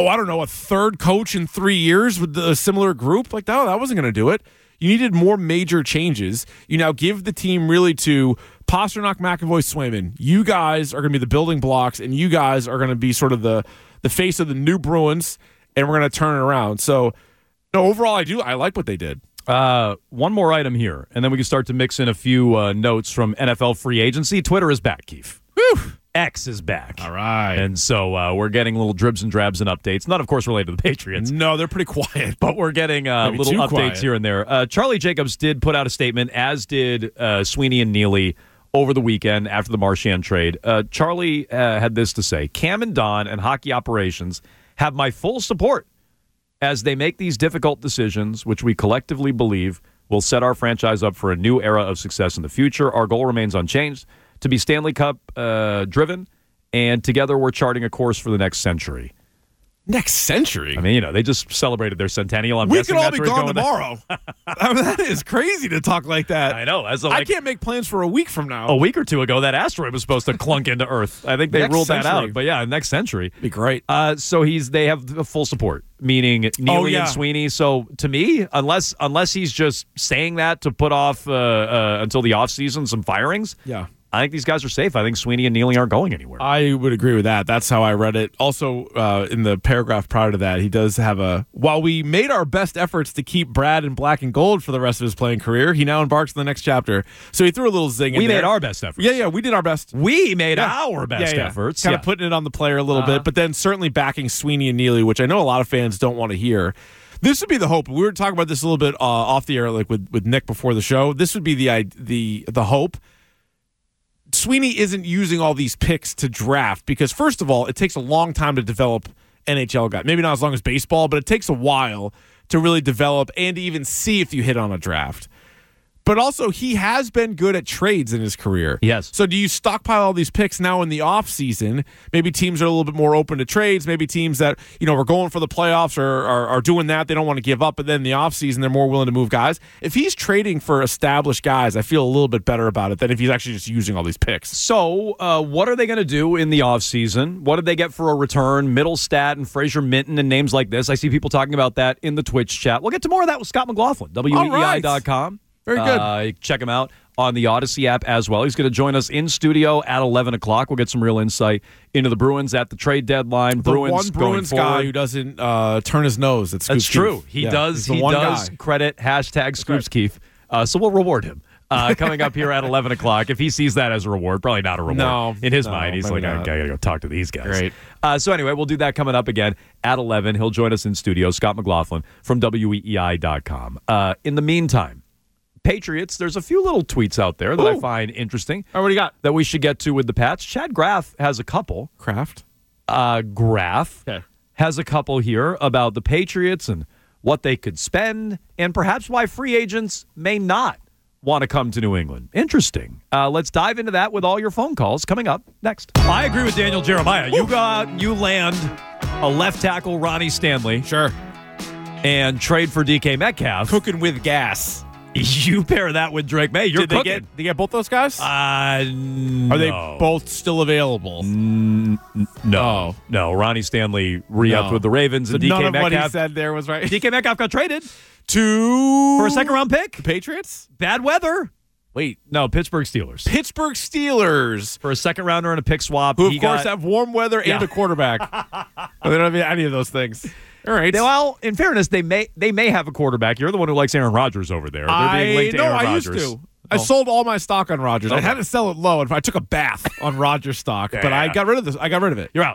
third coach in 3 years with a similar group, no, that wasn't going to do it. You needed more major changes. You now give the team really to Pastrnak, McAvoy, Swayman. You guys are going to be the building blocks, and you guys are going to be sort of the face of the new Bruins, and we're going to turn it around. So, no, overall, I like what they did. One more item here, and then we can start to mix in a few notes from NFL free agency. Twitter is back, Keith. Whew. X is back. All right. And so we're getting little dribs and drabs and updates. Not, of course, related to the Patriots. No, they're pretty quiet. But we're getting little updates quiet here and there. Charlie Jacobs did put out a statement, as did Sweeney and Neely, over the weekend after the Marchand trade. Charlie had this to say: Cam and Don and hockey operations have my full support as they make these difficult decisions, which we collectively believe will set our franchise up for a new era of success in the future. Our goal remains unchanged, to be Stanley Cup driven, and together we're charting a course for the next century. Next century? I mean, they just celebrated their centennial. We could all be gone tomorrow. I mean, that is crazy to talk like that. I know. I can't make plans for a week from now. A week or two ago, that asteroid was supposed to clunk into Earth. I think they ruled that out. But yeah, next century. Be great. So they have full support, meaning Neely and Sweeney. So to me, unless he's just saying that to put off until the offseason some firings, I think these guys are safe. I think Sweeney and Neely aren't going anywhere. I would agree with that. That's how I read it. Also, in the paragraph prior to that, he does have while we made our best efforts to keep Brad in black and gold for the rest of his playing career, he now embarks on the next chapter. So he threw a little zing in there. We made our best efforts. Yeah, we did our best. We made our best efforts. Kind of putting it on the player a little bit, but then certainly backing Sweeney and Neely, which I know a lot of fans don't want to hear. This would be the hope. We were talking about this a little bit off the air, with Nick before the show. This would be the hope. Sweeney isn't using all these picks to draft because, first of all, it takes a long time to develop NHL guys. Maybe not as long as baseball, but it takes a while to really develop and to even see if you hit on a draft. But also, he has been good at trades in his career. Yes. So do you stockpile all these picks now in the offseason? Maybe teams are a little bit more open to trades. Maybe teams that, are going for the playoffs are doing that. They don't want to give up. But then in the offseason, they're more willing to move guys. If he's trading for established guys, I feel a little bit better about it than if he's actually just using all these picks. So what are they going to do in the offseason? What did they get for a return? Middlestat and Fraser Minton and names like this. I see people talking about that in the Twitch chat. We'll get to more of that with Scott McLaughlin, WEEI.com. Very good. Check him out on the Odyssey app as well. He's going to join us in studio at 11 o'clock. We'll get some real insight into the Bruins at the trade deadline. The one Bruins guy who doesn't turn his nose at Scoops That's true. Keefe. He does credit hashtag Scoops Keefe. So we'll reward him. Coming up here at 11 o'clock. If he sees that as a reward, probably not a reward. No, in his mind, he's like, I got to go talk to these guys. Great. So anyway, we'll do that coming up again at 11. He'll join us in studio, Scott McLaughlin from WEEI.com. In the meantime, Patriots, there's a few little tweets out there that I find interesting. All right, what do you got? That we should get to with the Pats. Chad Graff has a couple. Graff has a couple here about the Patriots and what they could spend and perhaps why free agents may not want to come to New England. Interesting. Let's dive into that with all your phone calls coming up next. I agree with Daniel Jeremiah. You land a left tackle, Ronnie Stanley. Sure. And trade for DK Metcalf. Cooking with gas. You pair that with Drake May. You're cooking. Did they get both those guys? No. Are they both still available? No. No. Ronnie Stanley re-upped with the Ravens, and DK none of Metcalf. what he said there was right. DK Metcalf got traded for a second-round pick. The Patriots? Bad weather. Wait. No, Pittsburgh Steelers. Pittsburgh Steelers. For a second-rounder and a pick swap. Who, of course, have warm weather and a quarterback. They don't have any of those things. All right. Well, in fairness, they may have a quarterback. You're the one who likes Aaron Rodgers over there. They're being linked to Aaron Rodgers. I used to. I sold all my stock on Rodgers. I had to sell it low, and I took a bath on Rodgers stock. But I got rid of this. I got rid of it. You're out.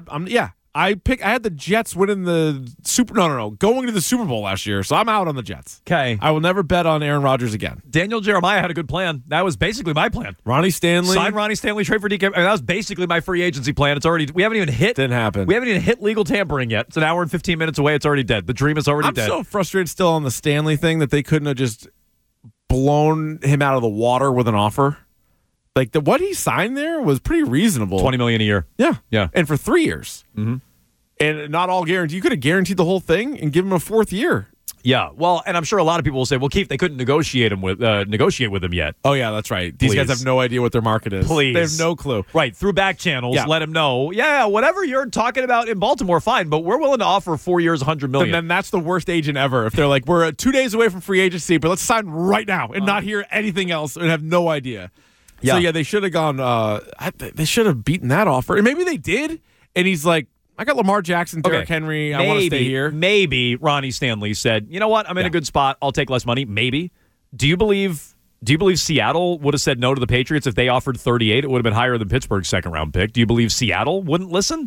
I had the Jets winning the going to the Super Bowl last year, so I'm out on the Jets. Okay. I will never bet on Aaron Rodgers again. Daniel Jeremiah had a good plan. That was basically my plan. Ronnie Stanley. Sign Ronnie Stanley, trade for DK. That was basically my free agency plan. We haven't even hit. Didn't happen. We haven't even hit legal tampering yet. It's an hour and 15 minutes away. It's already dead. The dream is already dead. I'm so frustrated still on the Stanley thing that they couldn't have just blown him out of the water with an offer. Like what he signed there was pretty reasonable. $20 million a year. Yeah. And for 3 years. Mm-hmm. And not all guaranteed. You could have guaranteed the whole thing and give him a 4th year. Yeah, well, and I'm sure a lot of people will say, well, Keith, they couldn't negotiate with him yet. Oh, yeah, that's right. These guys have no idea what their market is. Please. They have no clue. Right, through back channels, let him know, whatever you're talking about in Baltimore, fine, but we're willing to offer 4 years, $100 million. And then that's the worst agent ever. If they're like, we're 2 days away from free agency, but let's sign right now and not hear anything else and have no idea. Yeah. So, they should have gone, they should have beaten that offer. And maybe they did, and he's like, I got Lamar Jackson, Derrick Henry. I want to stay here. Maybe Ronnie Stanley said, you know what? I'm in a good spot. I'll take less money. Maybe. Do you believe Seattle would have said no to the Patriots if they offered 38? It would have been higher than Pittsburgh's second-round pick. Do you believe Seattle wouldn't listen?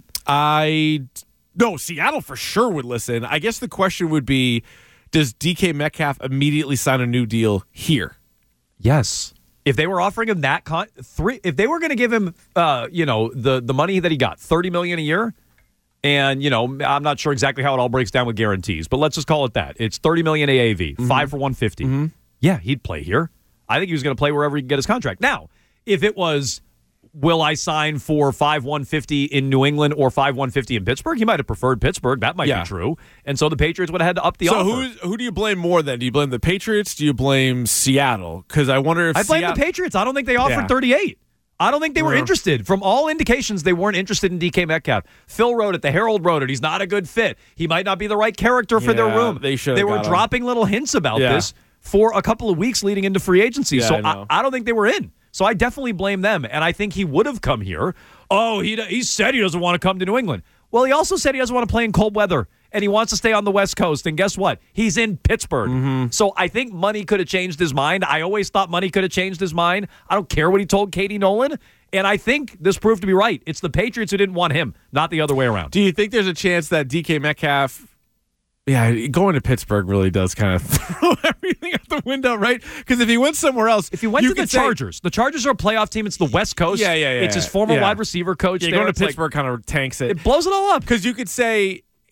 No, Seattle for sure would listen. I guess the question would be, does DK Metcalf immediately sign a new deal here? Yes. If they were offering him that if they were going to give him the money that he got, $30 million a year. And, I'm not sure exactly how it all breaks down with guarantees, but let's just call it that. It's $30 million AAV, 5 for $150. Mm-hmm. Yeah, he'd play here. I think he was going to play wherever he could get his contract. Now, if it was, will I sign for 5 $150 in New England or 5 $150 in Pittsburgh? He might have preferred Pittsburgh. That might be true. And so the Patriots would have had to up the offer. So who do you blame more then? Do you blame the Patriots? Do you blame Seattle? Because I wonder if I blame the Patriots. I don't think they offered 38. I don't think they were interested. From all indications, they weren't interested in DK Metcalf. Phil wrote it. The Herald wrote it. He's not a good fit. He might not be the right character for their room. They were dropping little hints about this for a couple of weeks leading into free agency. So I don't think they were in. So I definitely blame them. And I think he would have come here. Oh, he said he doesn't want to come to New England. Well, he also said he doesn't want to play in cold weather. And he wants to stay on the West Coast. And guess what? He's in Pittsburgh. Mm-hmm. So I think money could have changed his mind. I always thought money could have changed his mind. I don't care what he told Katie Nolan. And I think this proved to be right. It's the Patriots who didn't want him, not the other way around. Do you think there's a chance that DK Metcalf, going to Pittsburgh really does kind of throw everything out the window, right? Because if he went somewhere else, if he went to the Chargers, the Chargers are a playoff team. It's the West Coast. It's his former wide receiver coach. Going to Pittsburgh kind of tanks it. It blows it all up. Because you could say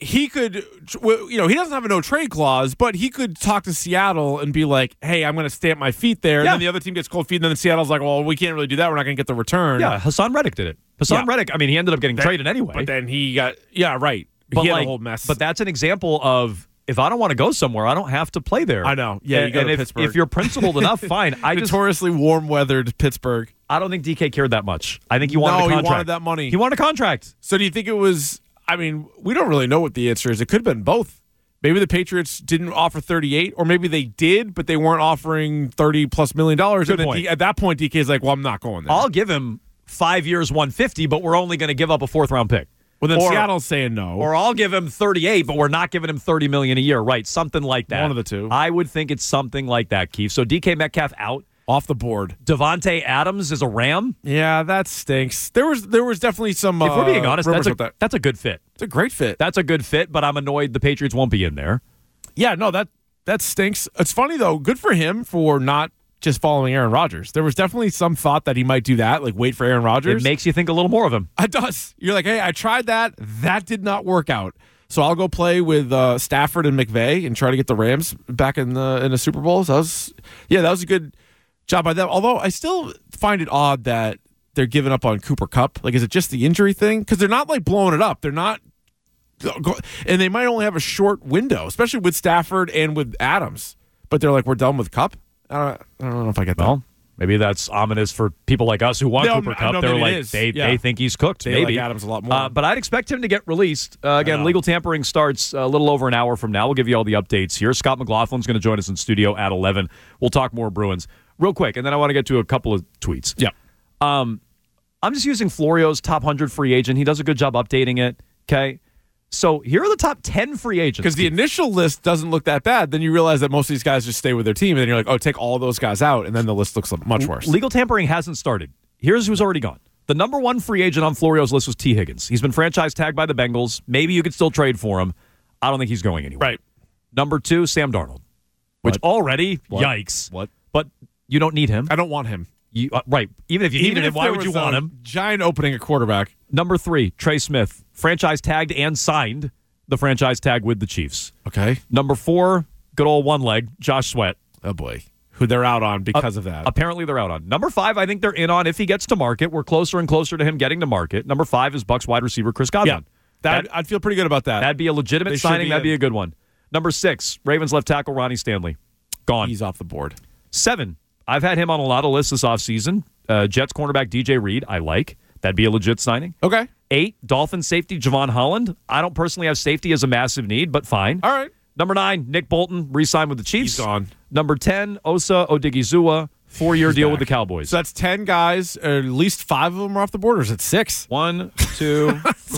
he could, he doesn't have a no trade clause, but he could talk to Seattle and be like, hey, I'm going to stamp my feet there. And then the other team gets cold feet. And then Seattle's like, well, we can't really do that. We're not going to get the return. Yeah, Hassan Reddick did it. Hassan Reddick, I mean, he ended up getting traded anyway. But then he got, right. But he had a whole mess. But that's an example of, if I don't want to go somewhere, I don't have to play there. I know. Yeah, you go to Pittsburgh. If you're principled enough, fine. Notoriously warm-weathered Pittsburgh. I don't think DK cared that much. I think he wanted a contract. He wanted that money. He wanted a contract. So do you think it was, we don't really know what the answer is. It could have been both. Maybe the Patriots didn't offer 38, or maybe they did, but they weren't offering $30+ million. Good point. At that point, DK's like, well, I'm not going there. I'll give him 5 years, $150, but we're only going to give up a 4th-round pick. Well, then Seattle's saying no. Or I'll give him 38, but we're not giving him $30 million a year. Right, something like that. One of the two. I would think it's something like that, Keith. So DK Metcalf out. Off the board. Devontae Adams is a Ram. Yeah, that stinks. There was definitely some. If we're being honest, that's a good fit. It's a great fit. That's a good fit, but I'm annoyed the Patriots won't be in there. Yeah, no, that stinks. It's funny though. Good for him for not just following Aaron Rodgers. There was definitely some thought that he might do that, like wait for Aaron Rodgers. It makes you think a little more of him. It does. You're like, hey, I tried that. That did not work out. So I'll go play with Stafford and McVay and try to get the Rams back in the Super Bowl. So that was a good job by them. Although I still find it odd that they're giving up on Cooper Kupp. Like, is it just the injury thing? Because they're not like blowing it up. They're not. And they might only have a short window, especially with Stafford and with Adams. But they're like, we're done with Kupp. I don't know if I get that. Well, maybe that's ominous for people like us who want Cooper Kupp. They're like, they think he's cooked. They maybe like Adams a lot more. But I'd expect him to get released. Again, legal tampering starts a little over an hour from now. We'll give you all the updates here. Scott McLaughlin's going to join us in studio at 11. We'll talk more Bruins real quick, and then I want to get to a couple of tweets. Yeah. I'm just using Florio's top 100 free agent. He does a good job updating it. Okay. So here are the top 10 free agents. Because the initial list doesn't look that bad. Then you realize that most of these guys just stay with their team. And then you're like, oh, take all those guys out. And then the list looks much worse. Legal tampering hasn't started. Here's who's already gone. The number 1 free agent on Florio's list was T. Higgins. He's been franchise tagged by the Bengals. Maybe you could still trade for him. I don't think he's going anywhere. Right. Number 2, Sam Darnold. Which already, yikes. What? But you don't need him. I don't want him. Right. Even if you needed him, why would you want him? Giant opening at quarterback. Number 3, Trey Smith. Franchise tagged and signed the franchise tag with the Chiefs. Okay. Number 4, good old one leg, Josh Sweat. Oh, boy. Who they're out on because of that. Apparently they're out on. Number 5, I think they're in on if he gets to market. We're closer and closer to him getting to market. Number 5 is Bucs wide receiver Chris Godwin. Yeah, I'd feel pretty good about that. That'd be a legitimate signing. That'd be a good one. Number 6, Ravens left tackle Ronnie Stanley. Gone. He's off the board. 7, I've had him on a lot of lists this offseason. Jets cornerback DJ Reed, I like. That'd be a legit signing. Okay. 8, Dolphins safety Javon Holland. I don't personally have safety as a massive need, but fine. All right. Number 9, Nick Bolton, re-signed with the Chiefs. He's gone. Number 10, Osa Odigizua, 4-year deal with the Cowboys. So that's 10 guys. At least 5 of them are off the board, or is it 6? 1, 2,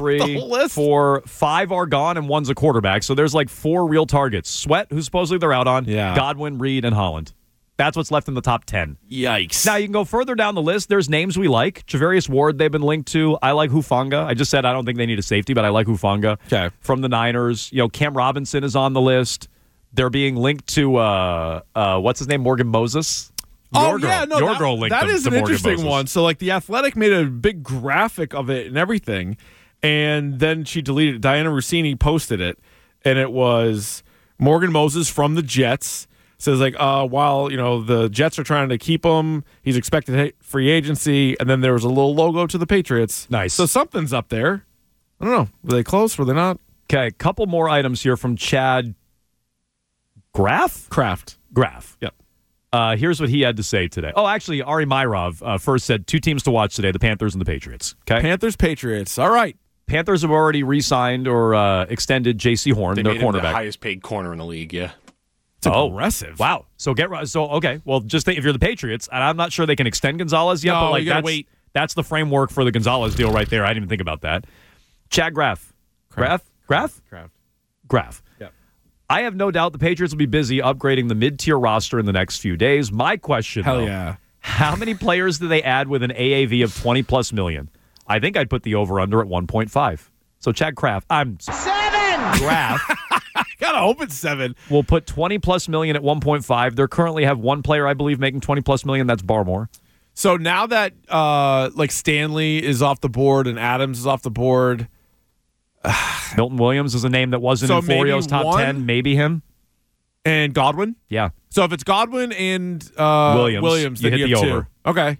3, 4, 5 are gone, and 1's a quarterback. So there's like 4 real targets. Sweat, who supposedly they're out on. Yeah. Godwin, Reed, and Holland. That's what's left in the top 10. Yikes. Now, you can go further down the list. There's names we like. Javarius Ward, they've been linked to. I like Hufanga. I just said I don't think they need a safety, but I like Hufanga. Okay. From the Niners. Cam Robinson is on the list. They're being linked to, what's his name, Morgan Moses. Your girl linked that them is to an Morgan interesting Moses. one. So, like, The Athletic made a big graphic of it and everything, and then she deleted it. Diana Rossini posted it, and it was Morgan Moses from the Jets. Says, like, while, the Jets are trying to keep him, he's expected free agency, and then there was a little logo to the Patriots. Nice. So something's up there. I don't know. Were they close? Were they not? Okay, couple more items here from Chad Graff? Kraft. Yep. Here's what he had to say today. Oh, actually, Ari Myrov first said 2 teams to watch today, the Panthers and the Patriots. Okay. Panthers, Patriots. All right. Panthers have already re-signed or extended J.C. Horn, their made him cornerback. the highest paid corner in the league, yeah. It's aggressive. Wow. Okay. Well, just think if you're the Patriots, and I'm not sure they can extend Gonzalez yet, but like wait. That's the framework for the Gonzalez deal right there. I didn't even think about that. Chad Graff. Graff? Yeah. I have no doubt the Patriots will be busy upgrading the mid-tier roster in the next few days. My question, yeah. How many players do they add with an AAV of 20+ million? I think I'd put the over-under at 1.5. So Chad Graff. I'm 7. Graff. Gotta hope it's 7. We'll put 20+ million at 1.5. They currently have one player, I believe, making 20+ million. That's Barmore. So now that like Stanley is off the board and Adams is off the board, Milton Williams is a name that wasn't in Florio's top 10. Maybe him. And Godwin? Yeah. So if it's Godwin and Williams, then you hit you have the two. over. Okay.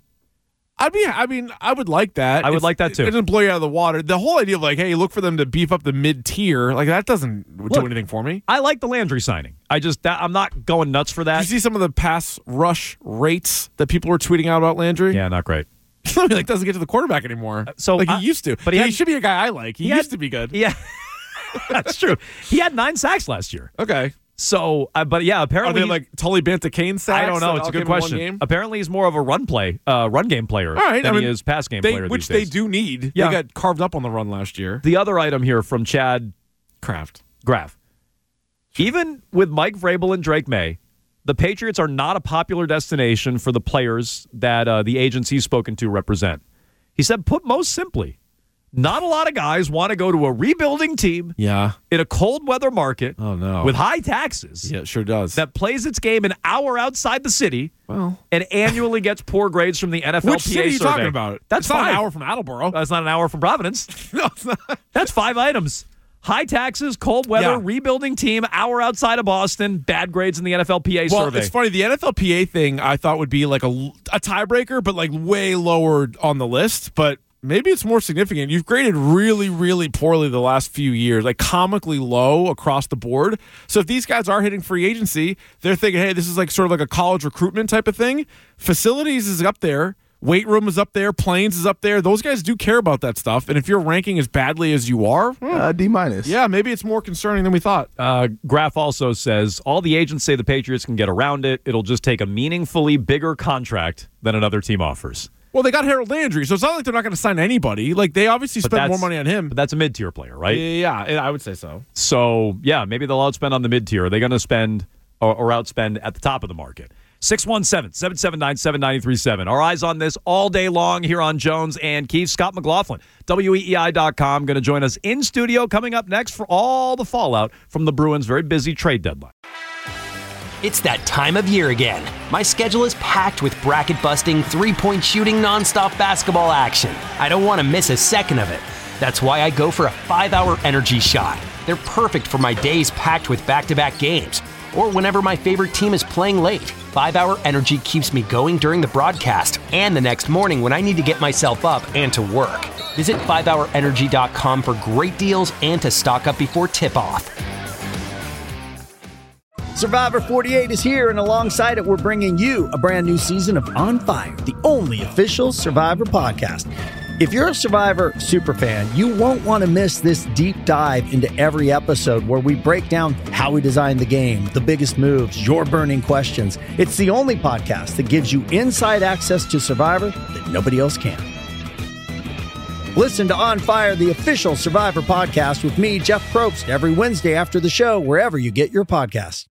I would like that. I would like that too. It doesn't blow you out of the water. The whole idea of like, hey, look for them to beef up the mid-tier, like that doesn't do anything for me. I like the Landry signing. I'm not going nuts for that. Did you see some of the pass rush rates that people were tweeting out about Landry? Yeah, not great. He doesn't get to the quarterback anymore. He used to. But he should be a guy I like. He used to be good. Yeah, that's true. He had 9 sacks last year. Okay. So, but yeah, apparently, are they like Tully Banta-Kane sacks? I don't know. It's a good question. Apparently, he's more of a run game player than he is pass game player. Which these days. they do need. Yeah. They got carved up on the run last year. The other item here from Chad Graff. Even with Mike Vrabel and Drake May, the Patriots are not a popular destination for the players that the agency's spoken to represent. He said, put most simply, not a lot of guys want to go to a rebuilding team in a cold weather market with high taxes. Yeah, it sure does. That plays its game an hour outside the city and annually gets poor grades from the NFLPA Which city are you survey. talking about? That's not 5. an hour from Attleboro. That's not an hour from Providence. No, it's not. That's 5 items. High taxes, cold weather, rebuilding team, hour outside of Boston, bad grades in the NFLPA survey. Well, it's funny. The NFLPA thing I thought would be like a tiebreaker, but like way lower on the list. But maybe it's more significant. You've graded really, really poorly the last few years, like comically low across the board. So if these guys are hitting free agency, they're thinking, hey, this is like sort of like a college recruitment type of thing. Facilities is up there. Weight room is up there. Planes is up there. Those guys do care about that stuff. And if you're ranking as badly as you are, D-. Yeah, maybe it's more concerning than we thought. Graff also says, all the agents say the Patriots can get around it. It'll just take a meaningfully bigger contract than another team offers. Well, they got Harold Landry, so it's not like they're not going to sign anybody. Like, they obviously spend more money on him. But that's a mid-tier player, right? Yeah, I would say so. So, yeah, maybe they'll outspend on the mid-tier. Are they going to spend or outspend at the top of the market? 617-779-7937. Our eyes on this all day long here on Jones and Keith. Scott McLaughlin, WEEI.com, going to join us in studio coming up next for all the fallout from the Bruins' very busy trade deadline. It's that time of year again. My schedule is packed with bracket-busting, three-point shooting, nonstop basketball action. I don't want to miss a second of it. That's why I go for a 5-hour energy shot. They're perfect for my days packed with back-to-back games, or whenever my favorite team is playing late. 5-hour energy keeps me going during the broadcast and the next morning when I need to get myself up and to work. Visit 5hourenergy.com for great deals and to stock up before tip-off. Survivor 48 is here, and alongside it, we're bringing you a brand new season of On Fire, the only official Survivor podcast. If you're a Survivor superfan, you won't want to miss this deep dive into every episode where we break down how we designed the game, the biggest moves, your burning questions. It's the only podcast that gives you inside access to Survivor that nobody else can. Listen to On Fire, the official Survivor podcast with me, Jeff Probst, every Wednesday after the show, wherever you get your podcasts.